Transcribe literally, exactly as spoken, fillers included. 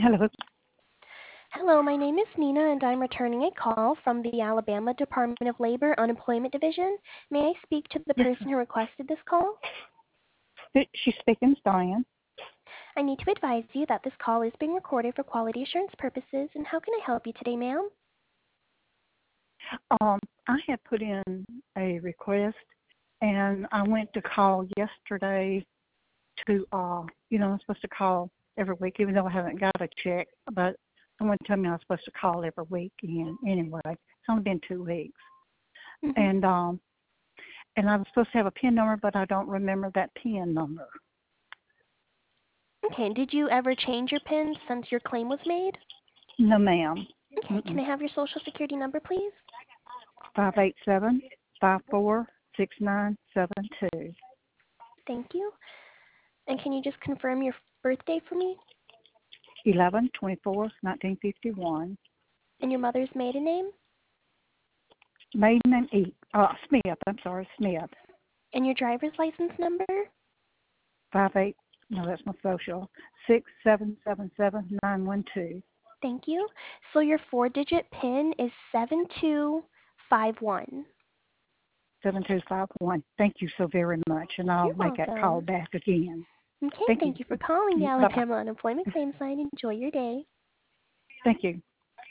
Hello. Hello, my name is Nina, and I'm returning a call from the Alabama Department of Labor Unemployment Division. May I speak to the Yes, person who requested this call? ma'am. She's speaking, Diane. I need to advise you that this call is being recorded for quality assurance purposes, and how can I help you today, ma'am? Um, I had put in a request, and I went to call yesterday to, uh, you know, I'm supposed to call every week, even though I haven't got a check, but someone told me I was supposed to call every week, and anyway, it's only been two weeks. Mm-hmm. And, um, and I was supposed to have a PIN number, but I don't remember that PIN number. Okay, did you ever change your PIN since your claim was made? No, ma'am. Okay, can Mm-mm. I have your social security number, please? five eight seven, five four six nine seven two. Thank you. And can you just confirm your birthday for me eleven twenty-four nineteen fifty-one. and your mother's maiden name Maiden name E. Uh, Smith. I'm sorry, Smith. and your driver's license number? Five eight. No, that's my social. Six seven seven seven nine one two. Thank you. So your four-digit PIN is seven two five one. Seven two five one. Thank you so very much, and I'll You're make that call welcome. back again. Okay, Thank you. thank you for calling the Bye bye. Alabama Unemployment Claims Line. Enjoy your day. Thank you.